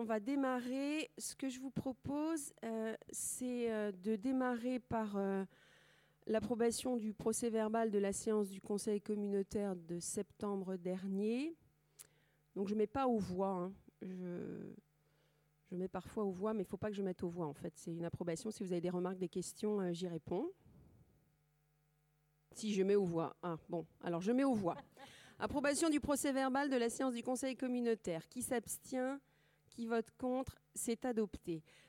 on va démarrer. Ce que je vous propose, c'est de démarrer par l'approbation du procès-verbal de la séance du Conseil communautaire de septembre dernier. Donc je ne mets pas aux voix. Hein. Je mets parfois aux voix, mais il ne faut pas que je mette aux voix, en fait. C'est une approbation. Si vous avez des remarques, des questions, j'y réponds. Si je mets aux voix. Ah, bon, alors je mets aux voix. Approbation du procès-verbal de la séance du Conseil communautaire. Qui s'abstient ? Qui vote contre ? C'est adopté.